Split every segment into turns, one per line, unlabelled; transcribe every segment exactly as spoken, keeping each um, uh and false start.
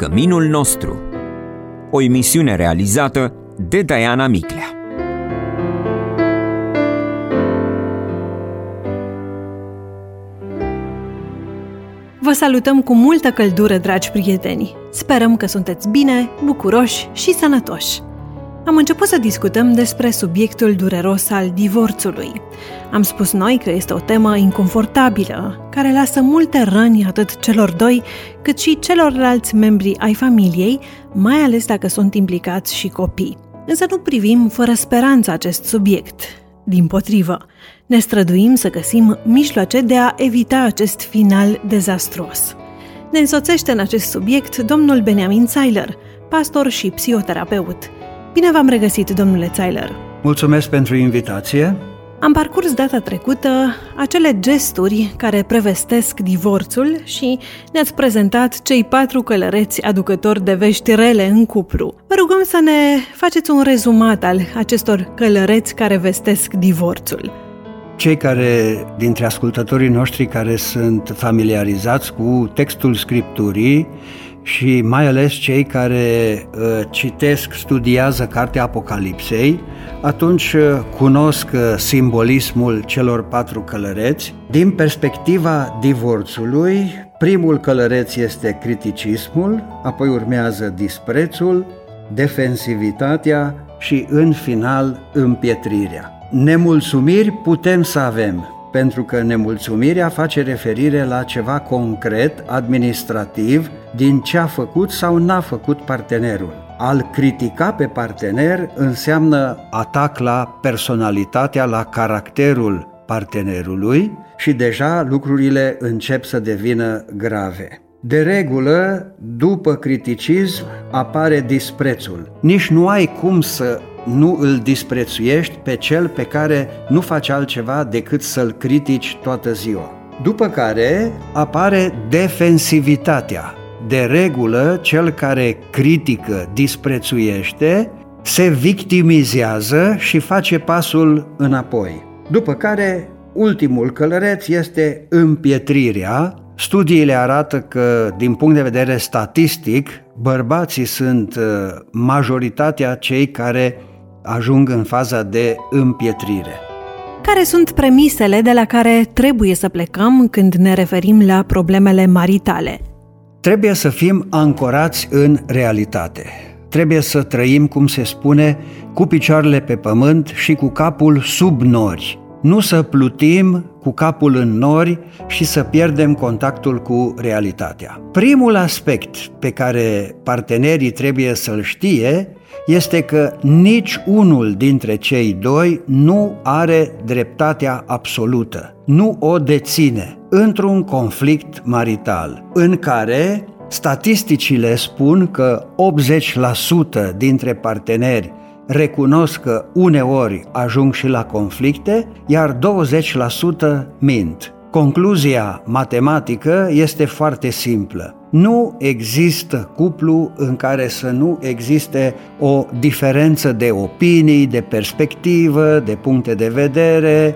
Căminul nostru. O emisiune realizată de Diana Miclea.
Vă salutăm cu multă căldură, dragi prieteni! Sperăm că sunteți bine, bucuroși și sănătoși! Am început să discutăm despre subiectul dureros al divorțului. Am spus noi că este o temă inconfortabilă, care lasă multe răni atât celor doi, cât și celorlalți membri ai familiei, mai ales dacă sunt implicați și copii. Însă nu privim fără speranță acest subiect. Dimpotrivă, ne străduim să găsim mijloace de a evita acest final dezastruos. Ne însoțește în acest subiect domnul Beniamin Zeiler, pastor și psihoterapeut. Bine v-am regăsit, domnule Zeiler!
Mulțumesc pentru invitație!
Am parcurs data trecută acele gesturi care prevestesc divorțul și ne-ați prezentat cei patru călăreți aducători de vești rele în cuplu. Vă rugăm să ne faceți un rezumat al acestor călăreți care vestesc divorțul.
Cei care, dintre ascultătorii noștri care sunt familiarizați cu textul Scripturii și mai ales cei care uh, citesc, studiază cartea Apocalipsei, atunci uh, cunosc uh, simbolismul celor patru călăreți. Din perspectiva divorțului, primul călăreț este criticismul, apoi urmează disprețul, defensivitatea și, în final, împietrirea. Nemulțumiri putem să avem, pentru că nemulțumirea face referire la ceva concret, administrativ, din ce a făcut sau n-a făcut partenerul. Al critica pe partener înseamnă atac la personalitatea, la caracterul partenerului și deja lucrurile încep să devină grave. De regulă, după criticism apare disprețul. Nici nu ai cum să nu îl disprețuiești pe cel pe care nu faci altceva decât să-l critici toată ziua. După care apare defensivitatea. De regulă, cel care critică, disprețuiește, se victimizează și face pasul înapoi. După care, ultimul călăreț este împietrirea. Studiile arată că, din punct de vedere statistic, bărbații sunt majoritatea cei care ajung în faza de împietrire.
Care sunt premisele de la care trebuie să plecăm când ne referim la problemele maritale?
Trebuie să fim ancorați în realitate. Trebuie să trăim, cum se spune, cu picioarele pe pământ și cu capul sub nori. Nu să plutim cu capul în nori și să pierdem contactul cu realitatea. Primul aspect pe care partenerii trebuie să-l știe este că nici unul dintre cei doi nu are dreptatea absolută, nu o deține într-un conflict marital, în care statisticile spun că optzeci la sută dintre parteneri recunosc că uneori ajung și la conflicte, iar douăzeci la sută mint. Concluzia matematică este foarte simplă. Nu există cuplu în care să nu existe o diferență de opinii, de perspectivă, de puncte de vedere,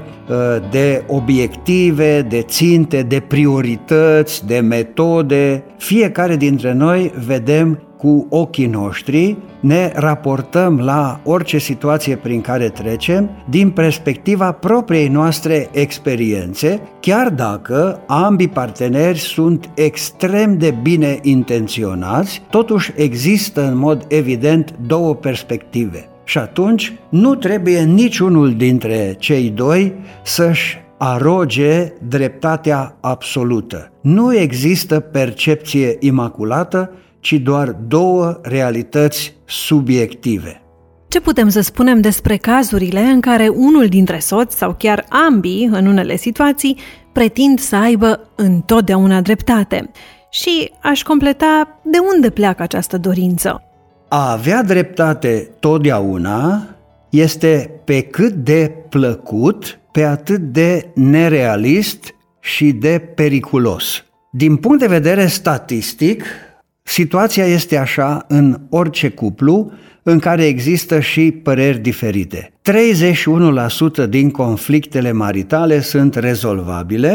de obiective, de ținte, de priorități, de metode. Fiecare dintre noi vedem cu ochii noștri, ne raportăm la orice situație prin care trecem din perspectiva propriei noastre experiențe, chiar dacă ambii parteneri sunt extrem de bine intenționați, totuși există în mod evident două perspective. Și atunci nu trebuie niciunul dintre cei doi să-și aroge dreptatea absolută. Nu există percepție imaculată, ci doar două realități subiective.
Ce putem să spunem despre cazurile în care unul dintre soți sau chiar ambii, în unele situații, pretind să aibă întotdeauna dreptate? Și aș completa, de unde pleacă această dorință?
A avea dreptate totdeauna este pe cât de plăcut, pe atât de nerealist și de periculos. Din punct de vedere statistic, situația este așa în orice cuplu în care există și păreri diferite. treizeci și unu la sută din conflictele maritale sunt rezolvabile,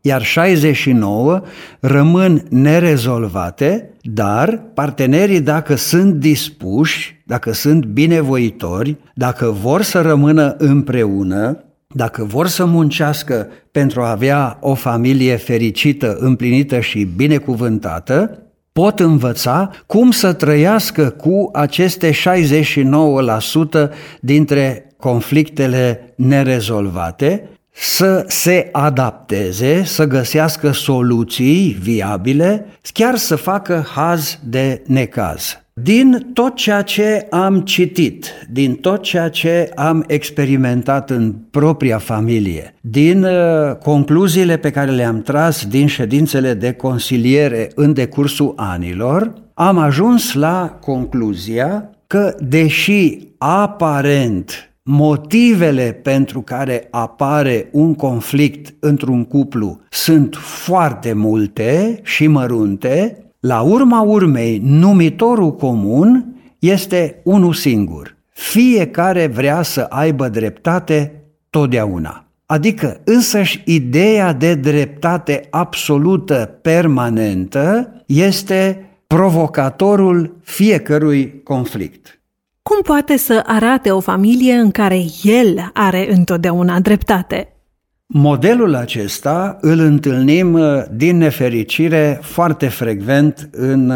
iar șaizeci și nouă rămân nerezolvate, dar partenerii, dacă sunt dispuși, dacă sunt binevoitori, dacă vor să rămână împreună, dacă vor să muncească pentru a avea o familie fericită, împlinită și binecuvântată, pot învăța cum să trăiască cu aceste șaizeci și nouă la sută dintre conflictele nerezolvate, să se adapteze, să găsească soluții viabile, chiar să facă haz de necaz. Din tot ceea ce am citit, din tot ceea ce am experimentat în propria familie, din uh, concluziile pe care le-am tras din ședințele de consiliere în decursul anilor, am ajuns la concluzia că, deși aparent motivele pentru care apare un conflict într-un cuplu sunt foarte multe și mărunte, la urma urmei, numitorul comun este unul singur. Fiecare vrea să aibă dreptate totdeauna. Adică însăși ideea de dreptate absolută permanentă este provocatorul fiecărui conflict.
Cum poate să arate o familie în care el are întotdeauna dreptate?
Modelul acesta îl întâlnim din nefericire foarte frecvent în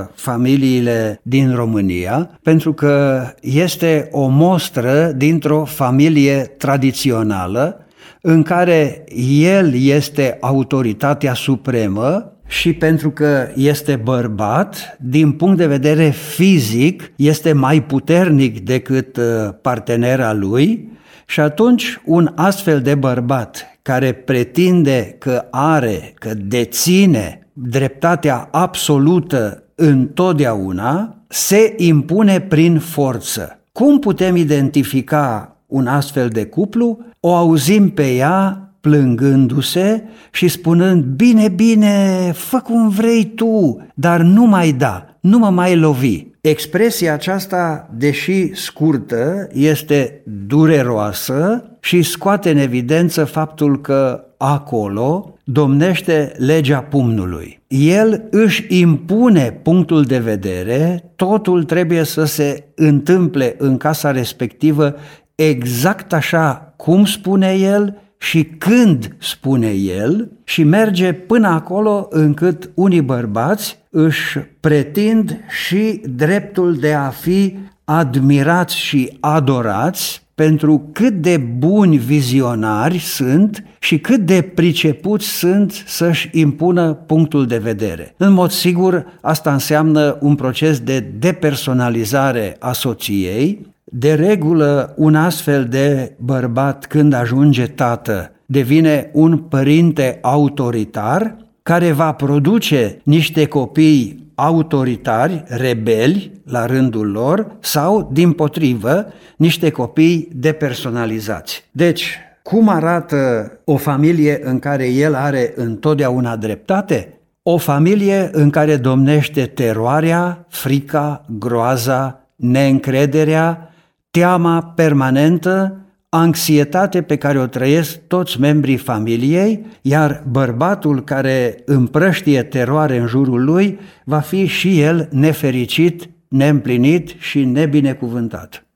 familiile din România, pentru că este o mostră dintr-o familie tradițională în care el este autoritatea supremă și pentru că este bărbat, din punct de vedere fizic, este mai puternic decât partenera lui. Și atunci un astfel de bărbat care pretinde că are, că deține dreptatea absolută întotdeauna, se impune prin forță. Cum putem identifica un astfel de cuplu? O auzim pe ea plângându-se și spunând: bine, bine, fă cum vrei tu, dar nu mai da, nu mă mai lovi. Expresia aceasta, deși scurtă, este dureroasă și scoate în evidență faptul că acolo domnește legea pumnului. El își impune punctul de vedere, totul trebuie să se întâmple în casa respectivă exact așa cum spune el și când spune el, și merge până acolo încât unii bărbați își pretind și dreptul de a fi admirați și adorați pentru cât de buni vizionari sunt și cât de pricepuți sunt să-și impună punctul de vedere. În mod sigur, asta înseamnă un proces de depersonalizare a soției. De regulă, un astfel de bărbat, când ajunge tată, devine un părinte autoritar care va produce niște copii autoritari, rebeli la rândul lor, sau, dimpotrivă, niște copii depersonalizați. Deci, cum arată o familie în care el are întotdeauna dreptate? O familie în care domnește teroarea, frica, groaza, neîncrederea, teama permanentă, anxietate pe care o trăiesc toți membrii familiei, iar bărbatul care împrăștie teroare în jurul lui va fi și el nefericit, neîmplinit și nebinecuvântat.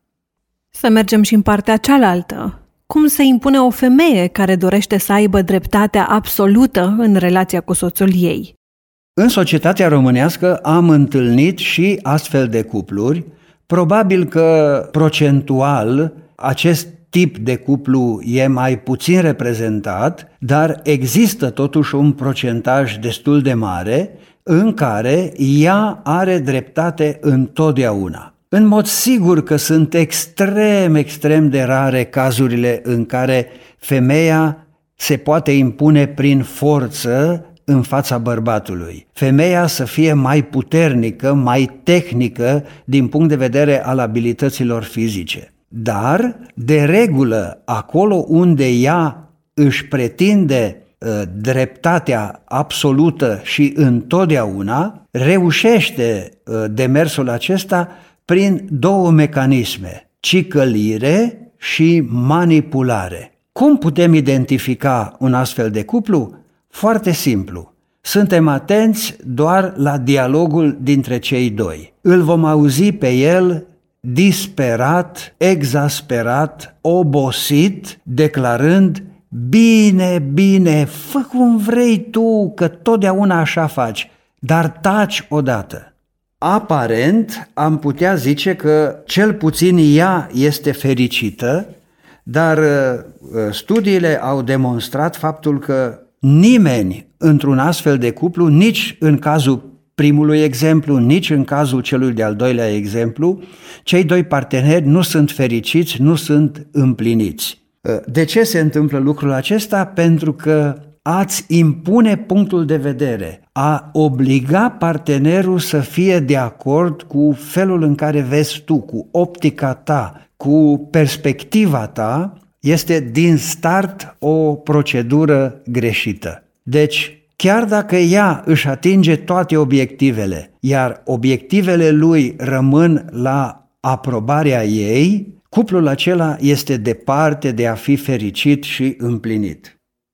Să mergem și în partea cealaltă. Cum se impune o femeie care dorește să aibă dreptatea absolută în relația cu soțul ei?
În societatea românească am întâlnit și astfel de cupluri. Probabil că procentual acest tip de cuplu e mai puțin reprezentat, dar există totuși un procentaj destul de mare în care ea are dreptate întotdeauna. În mod sigur că sunt extrem, extrem de rare cazurile în care femeia se poate impune prin forță în fața bărbatului. Femeia să fie mai puternică, mai tehnică din punct de vedere al abilităților fizice. Dar, de regulă, acolo unde ea își pretinde uh, dreptatea absolută și întotdeauna, reușește uh, demersul acesta prin două mecanisme: cicălire și manipulare. Cum putem identifica un astfel de cuplu? Foarte simplu. Suntem atenți doar la dialogul dintre cei doi. Îl vom auzi pe el disperat, exasperat, obosit, declarând: bine, bine, fă cum vrei tu, că totdeauna așa faci, dar taci odată. Aparent, am putea zice că cel puțin ea este fericită, dar studiile au demonstrat faptul că nimeni într-un astfel de cuplu, nici în cazul primului exemplu, nici în cazul celui de-al doilea exemplu, cei doi parteneri nu sunt fericiți, nu sunt împliniți. De ce se întâmplă lucrul acesta? Pentru că ați impune punctul de vedere, a obliga partenerul să fie de acord cu felul în care vezi tu, cu optica ta, cu perspectiva ta, este din start o procedură greșită. Deci, chiar dacă ea își atinge toate obiectivele, iar obiectivele lui rămân la aprobarea ei, cuplul acela este departe de a fi fericit și împlinit.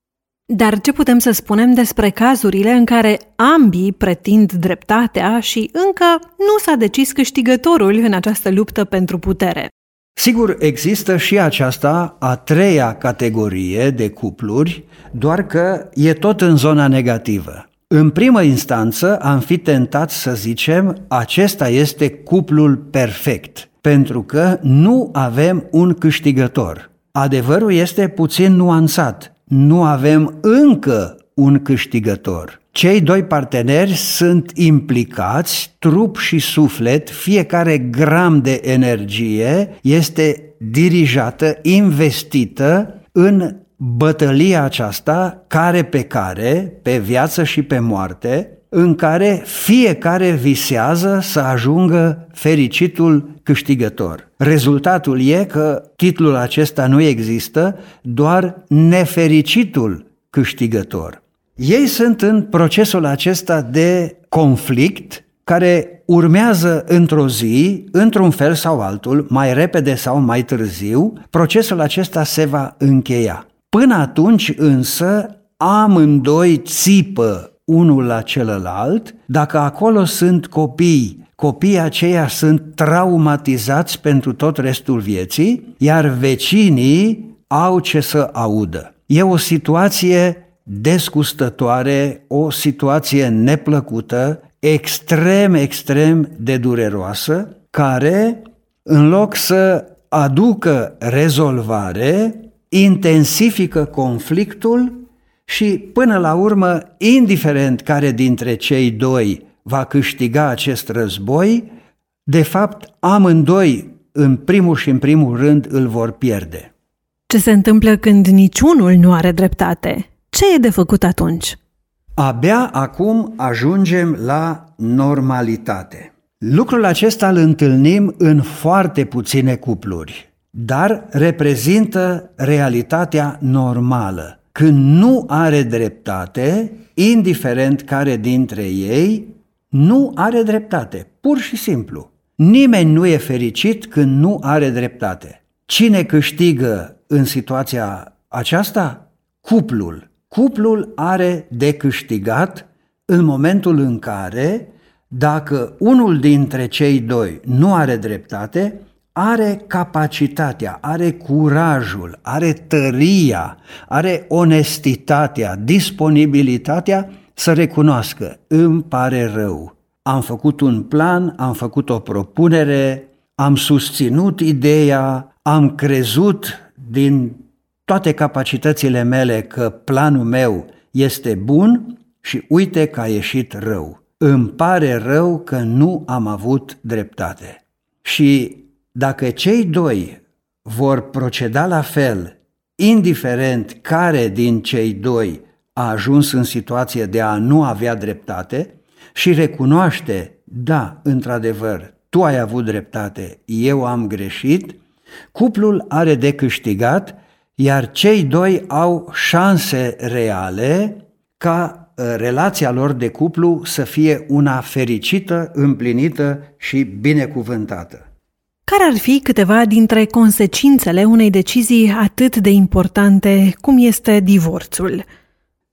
Dar ce putem să spunem despre cazurile în care ambii pretind dreptatea și încă nu s-a decis câștigătorul în această luptă pentru putere?
Sigur, există și aceasta a treia categorie de cupluri, doar că e tot în zona negativă. În primă instanță am fi tentat să zicem acesta este cuplul perfect, pentru că nu avem un câștigător. Adevărul este puțin nuanțat. Nu avem încă un câștigător. Cei doi parteneri sunt implicați, trup și suflet, fiecare gram de energie este dirijată, investită în bătălia aceasta, care pe care, pe viață și pe moarte, în care fiecare visează să ajungă fericitul câștigător. Rezultatul e că titlul acesta nu există, doar nefericitul câștigător. Ei sunt în procesul acesta de conflict care urmează într-o zi, într-un fel sau altul, mai repede sau mai târziu, procesul acesta se va încheia. Până atunci însă amândoi țipă unul la celălalt. Dacă acolo sunt copii, copiii aceia sunt traumatizați pentru tot restul vieții, iar vecinii au ce să audă. E o situație desgustătoare, o situație neplăcută, extrem, extrem de dureroasă, care, în loc să aducă rezolvare, intensifică conflictul și, până la urmă, indiferent care dintre cei doi va câștiga acest război, de fapt, amândoi, în primul și în primul rând, îl vor pierde.
Ce se întâmplă când niciunul nu are dreptate? Ce e de făcut atunci?
Abia acum ajungem la normalitate. Lucrul acesta îl întâlnim în foarte puține cupluri, dar reprezintă realitatea normală. Când nu are dreptate, indiferent care dintre ei, nu are dreptate, pur și simplu. Nimeni nu e fericit când nu are dreptate. Cine câștigă în situația aceasta? Cuplul. Cuplul are de câștigat în momentul în care, dacă unul dintre cei doi nu are dreptate, are capacitatea, are curajul, are tăria, are onestitatea, disponibilitatea să recunoască: îmi pare rău, am făcut un plan, am făcut o propunere, am susținut ideea, am crezut din toate capacitățile mele că planul meu este bun și uite că a ieșit rău. Îmi pare rău că nu am avut dreptate. Și dacă cei doi vor proceda la fel, indiferent care din cei doi a ajuns în situație de a nu avea dreptate și recunoaște: da, într-adevăr, tu ai avut dreptate, eu am greșit, cuplul are de câștigat, iar cei doi au șanse reale ca relația lor de cuplu să fie una fericită, împlinită și binecuvântată.
Care ar fi câteva dintre consecințele unei decizii atât de importante cum este divorțul?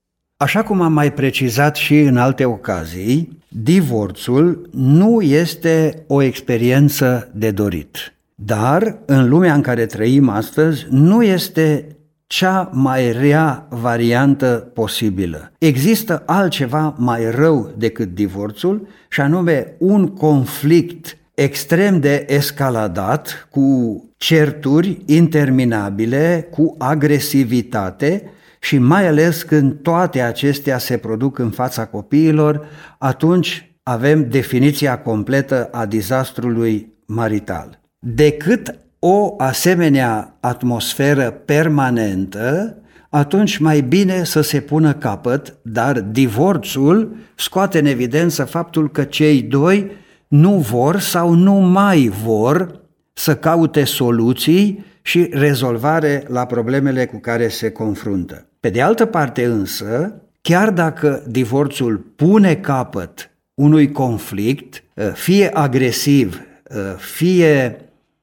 Așa cum am mai precizat și în alte ocazii, divorțul nu este o experiență de dorit. Dar, în lumea în care trăim astăzi, nu este cea mai rea variantă posibilă. Există altceva mai rău decât divorțul, și anume un conflict extrem de escaladat, cu certuri interminabile, cu agresivitate, și mai ales când toate acestea se produc în fața copiilor, atunci avem definiția completă a dezastrului marital. Decât o asemenea atmosferă permanentă, atunci mai bine să se pună capăt, dar divorțul scoate în evidență faptul că cei doi nu vor sau nu mai vor să caute soluții și rezolvare la problemele cu care se confruntă. Pe de altă parte însă, chiar dacă divorțul pune capăt unui conflict, fie agresiv, fie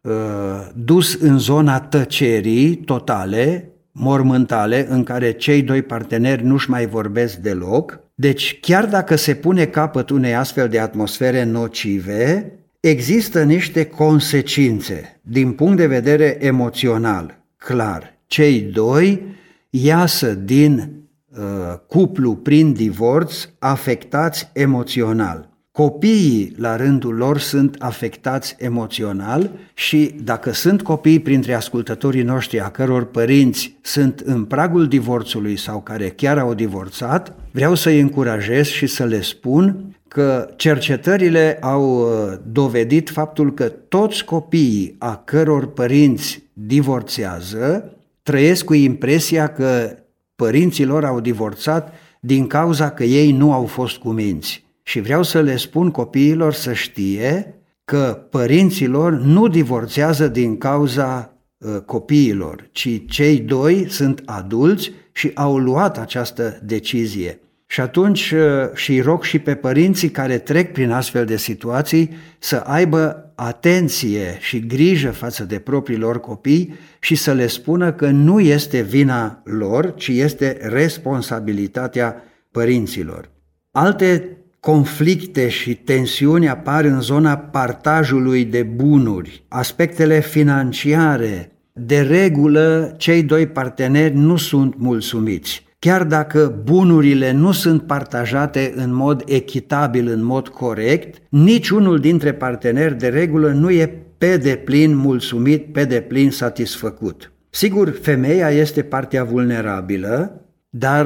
dus în zona tăcerii totale, mormântale, în care cei doi parteneri nu-și mai vorbesc deloc, deci chiar dacă se pune capăt unei astfel de atmosfere nocive, există niște consecințe din punct de vedere emoțional. Clar, cei doi iasă din uh, cuplu prin divorț afectați emoțional. Copiii, la rândul lor, sunt afectați emoțional și dacă sunt copii printre ascultătorii noștri a căror părinți sunt în pragul divorțului sau care chiar au divorțat, vreau să-i încurajez și să le spun că cercetările au dovedit faptul că toți copiii a căror părinți divorțează trăiesc cu impresia că părinții lor au divorțat din cauza că ei nu au fost cuminți. Și vreau să le spun copiilor să știe că părinții lor nu divorțează din cauza uh, copiilor, ci cei doi sunt adulți și au luat această decizie. Și atunci uh, și rog și pe părinții care trec prin astfel de situații să aibă atenție și grijă față de propriilor copii și să le spună că nu este vina lor, ci este responsabilitatea părinților. Alte conflicte și tensiuni apar în zona partajului de bunuri, aspectele financiare. De regulă, cei doi parteneri nu sunt mulțumiți. Chiar dacă bunurile nu sunt partajate în mod echitabil, în mod corect, niciunul dintre parteneri de regulă nu e pe deplin mulțumit, pe deplin satisfăcut. Sigur, femeia este partea vulnerabilă, dar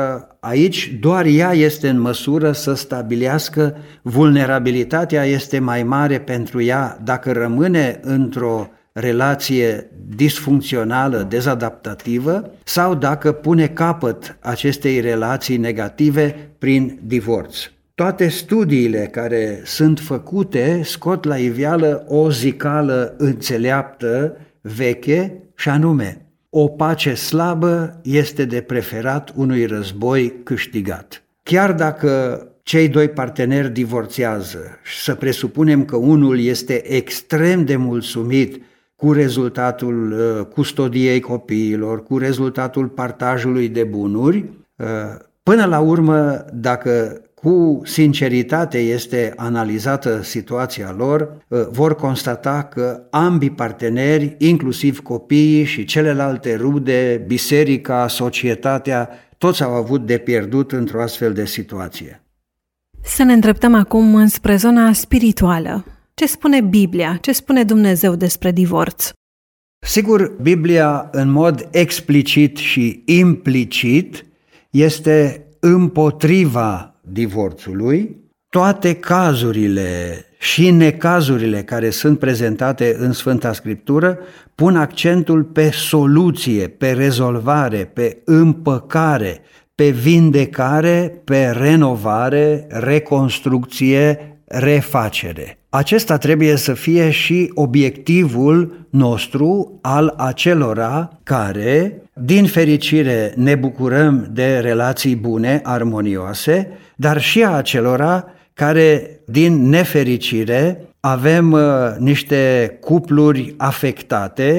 aici doar ea este în măsură să stabilească vulnerabilitatea este mai mare pentru ea dacă rămâne într-o relație disfuncțională, dezadaptativă sau dacă pune capăt acestei relații negative prin divorț. Toate studiile care sunt făcute scot la iveală o zicală înțeleaptă, veche, și anume: o pace slabă este de preferat unui război câștigat. Chiar dacă cei doi parteneri divorțează și să presupunem că unul este extrem de mulțumit cu rezultatul custodiei copiilor, cu rezultatul partajului de bunuri, până la urmă, dacă cu sinceritate este analizată situația lor, vor constata că ambii parteneri, inclusiv copiii și celelalte rude, biserica, societatea, toți au avut de pierdut într-o astfel de situație.
Să ne îndreptăm acum înspre zona spirituală. Ce spune Biblia? Ce spune Dumnezeu despre divorț?
Sigur, Biblia, în mod explicit și implicit, este împotriva divorțului. Toate cazurile și necazurile care sunt prezentate în Sfânta Scriptură pun accentul pe soluție, pe rezolvare, pe împăcare, pe vindecare, pe renovare, reconstrucție, refacere. Acesta trebuie să fie și obiectivul nostru al acelora care, din fericire, ne bucurăm de relații bune, armonioase, dar și a acelora care, din nefericire, avem uh, niște cupluri afectate,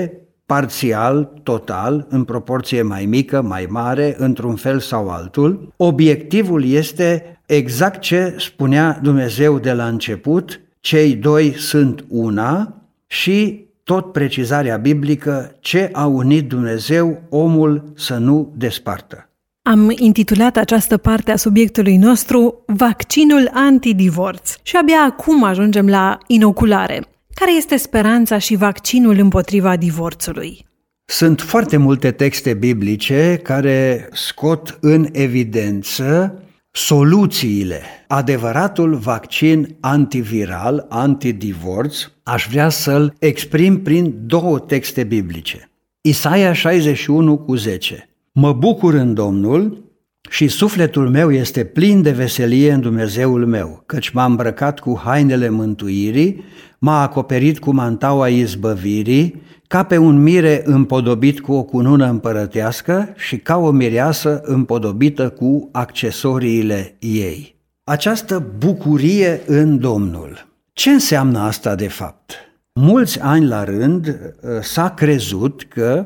parțial, total, în proporție mai mică, mai mare, într-un fel sau altul. Obiectivul este exact ce spunea Dumnezeu de la început, cei doi sunt una, și tot precizarea biblică, ce a unit Dumnezeu, omul să nu despartă.
Am intitulat această parte a subiectului nostru Vaccinul antidivorț și abia acum ajungem la inoculare. Care este speranța și vaccinul împotriva divorțului?
Sunt foarte multe texte biblice care scot în evidență soluțiile. Adevăratul vaccin antiviral, antidivorț, aș vrea să-l exprim prin două texte biblice. Isaia șaizeci și unu cu zece. Mă bucur în Domnul și sufletul meu este plin de veselie în Dumnezeul meu, căci m-a îmbrăcat cu hainele mântuirii, m-a acoperit cu mantaua izbăvirii, ca pe un mire împodobit cu o cunună împărătească și ca o mireasă împodobită cu accesoriile ei. Această bucurie în Domnul. Ce înseamnă asta de fapt? Mulți ani la rând s-a crezut că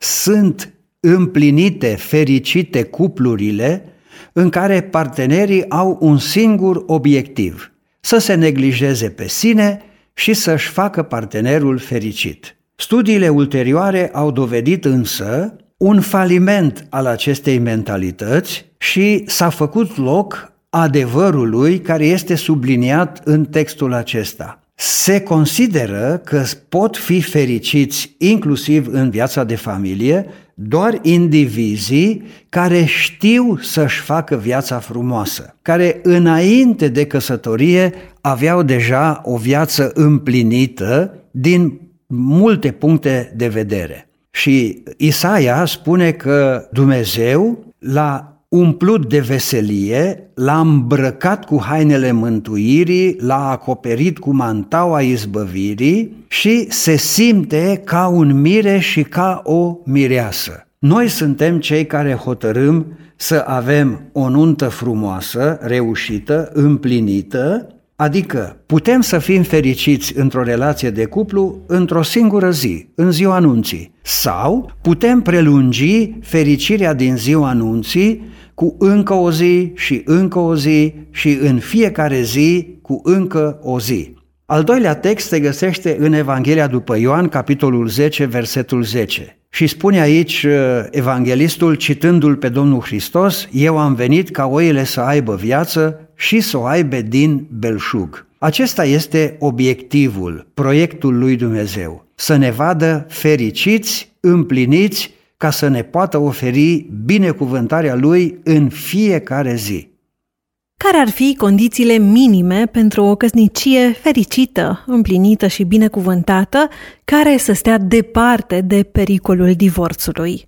sunt împlinite, fericite cuplurile în care partenerii au un singur obiectiv, să se neglijeze pe sine și să-și facă partenerul fericit. Studiile ulterioare au dovedit însă un faliment al acestei mentalități și s-a făcut loc adevărului care este subliniat în textul acesta. Se consideră că pot fi fericiți inclusiv în viața de familie doar indivizii care știu să-și facă viața frumoasă, care înainte de căsătorie aveau deja o viață împlinită din multe puncte de vedere. Și Isaia spune că Dumnezeu l-a umplut de veselie, l-a îmbrăcat cu hainele mântuirii, l-a acoperit cu mantaua izbăvirii și se simte ca un mire și ca o mireasă. Noi suntem cei care hotărâm să avem o nuntă frumoasă, reușită, împlinită, adică putem să fim fericiți într-o relație de cuplu într-o singură zi, în ziua nunții, sau putem prelungi fericirea din ziua nunții cu încă o zi și încă o zi și în fiecare zi cu încă o zi. Al doilea text se găsește în Evanghelia după Ioan, capitolul zece, versetul zece. Și spune aici evanghelistul, citându-l pe Domnul Hristos, eu am venit ca oile să aibă viață și să o aibă din belșug. Acesta este obiectivul, proiectul lui Dumnezeu, să ne vadă fericiți, împliniți, ca să ne poată oferi binecuvântarea Lui în fiecare zi.
Care ar fi condițiile minime pentru o căsnicie fericită, împlinită și binecuvântată, care să stea departe de pericolul divorțului?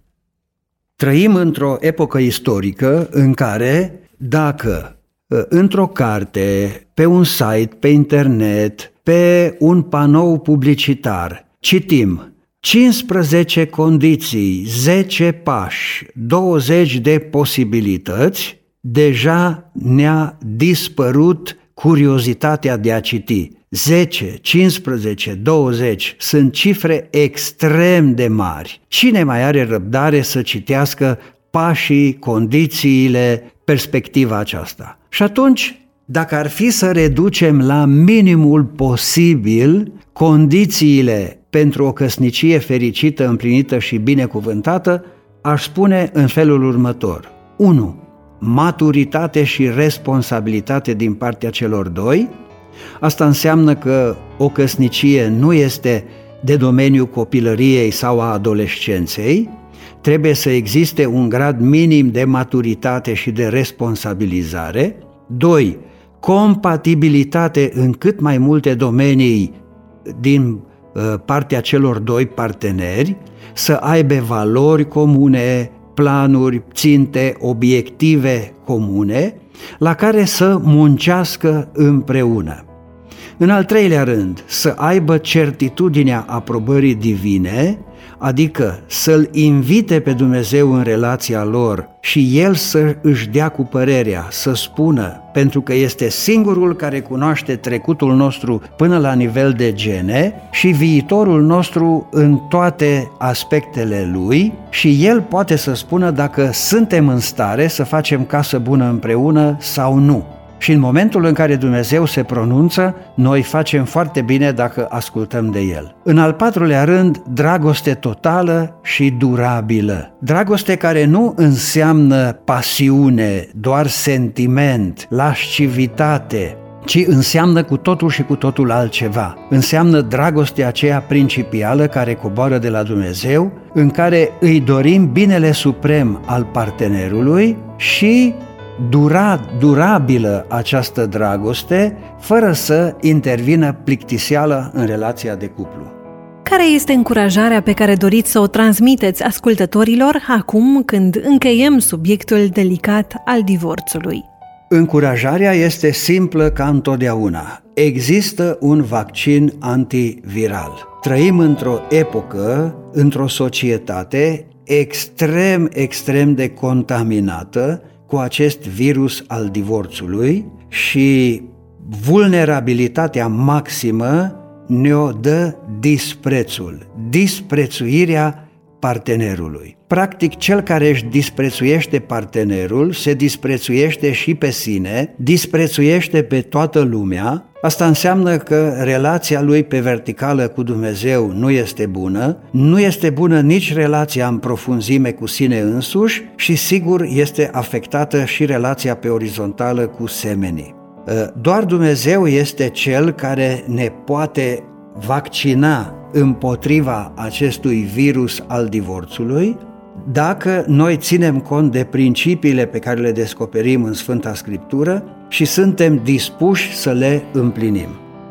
Trăim într-o epocă istorică în care, dacă într-o carte, pe un site, pe internet, pe un panou publicitar, citim cincisprezece condiții, zece pași, douăzeci de posibilități, deja ne-a dispărut curiozitatea de a citi. zece, cincisprezece, douăzeci sunt cifre extrem de mari. Cine mai are răbdare să citească pașii, condițiile, perspectiva aceasta? Și atunci, dacă ar fi să reducem la minimul posibil condițiile pentru o căsnicie fericită, împlinită și binecuvântată, aș spune în felul următor. unu. Maturitate și responsabilitate din partea celor doi. Asta înseamnă că o căsnicie nu este de domeniul copilăriei sau a adolescenței. Trebuie să existe un grad minim de maturitate și de responsabilizare. doi. Compatibilitate în cât mai multe domenii din partea celor doi parteneri, să aibă valori comune, planuri, ținte, obiective comune, la care să muncească împreună. În al treilea rând, să aibă certitudinea aprobării divine, adică să-L invite pe Dumnezeu în relația lor și El să își dea cu părerea, să spună, pentru că este singurul care cunoaște trecutul nostru până la nivel de gene și viitorul nostru în toate aspectele lui și El poate să spună dacă suntem în stare să facem casă bună împreună sau nu. Și în momentul în care Dumnezeu se pronunță, noi facem foarte bine dacă ascultăm de El. În al patrulea rând, dragoste totală și durabilă. Dragoste care nu înseamnă pasiune, doar sentiment, lascivitate, ci înseamnă cu totul și cu totul altceva. Înseamnă dragostea aceea principială care coboară de la Dumnezeu, în care îi dorim binele suprem al partenerului și dura, durabilă această dragoste, fără să intervină plictiseală în relația de cuplu.
Care este încurajarea pe care doriți să o transmiteți ascultătorilor acum când încheiem subiectul delicat al divorțului?
Încurajarea este simplă ca întotdeauna. Există un vaccin antiviral. Trăim într-o epocă, într-o societate extrem, extrem de contaminată cu acest virus al divorțului și vulnerabilitatea maximă ne-o dă disprețul, disprețuirea partenerului. Practic, cel care își disprețuiește partenerul se disprețuiește și pe sine, disprețuiește pe toată lumea. Asta înseamnă că relația lui pe verticală cu Dumnezeu nu este bună, nu este bună nici relația în profunzime cu sine însuși și sigur este afectată și relația pe orizontală cu semenii. Doar Dumnezeu este Cel care ne poate vaccina împotriva acestui virus al divorțului, dacă noi ținem cont de principiile pe care le descoperim în Sfânta Scriptură și suntem dispuși să le împlinim.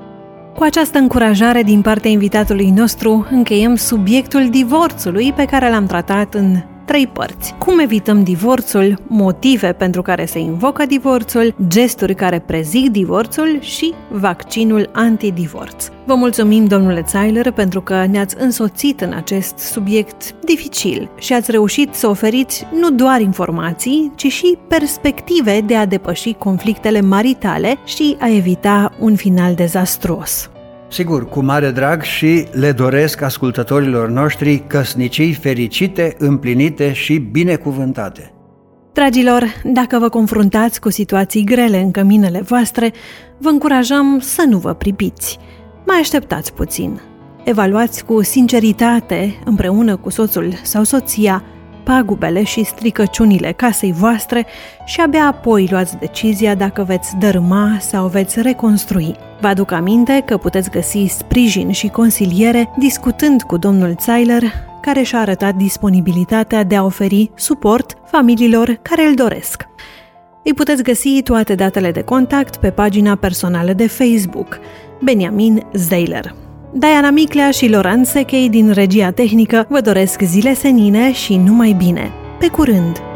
Cu această încurajare din partea invitatului nostru, încheiem subiectul divorțului pe care l-am tratat în trei părți. Cum evităm divorțul, motive pentru care se invocă divorțul, gesturi care prezic divorțul și vaccinul antidivorț. Vă mulțumim, domnule Zeiler, pentru că ne-ați însoțit în acest subiect dificil și ați reușit să oferiți nu doar informații, ci și perspective de a depăși conflictele maritale și a evita un final dezastruos.
Sigur, cu mare drag și le doresc ascultătorilor noștri căsnicii fericite, împlinite și binecuvântate.
Dragilor, dacă vă confruntați cu situații grele în căminele voastre, vă încurajăm să nu vă pripiți. Mai așteptați puțin. Evaluați cu sinceritate, împreună cu soțul sau soția, pagubele și stricăciunile casei voastre și abia apoi luați decizia dacă veți dărâma sau veți reconstrui. Vă aduc aminte că puteți găsi sprijin și consiliere discutând cu domnul Zeiler, care și-a arătat disponibilitatea de a oferi suport familiilor care îl doresc. Îi puteți găsi toate datele de contact pe pagina personală de Facebook, Beniamin Zeiler. Diana Miclea și Loran Sechei din regia tehnică vă doresc zile senine și numai bine. Pe curând!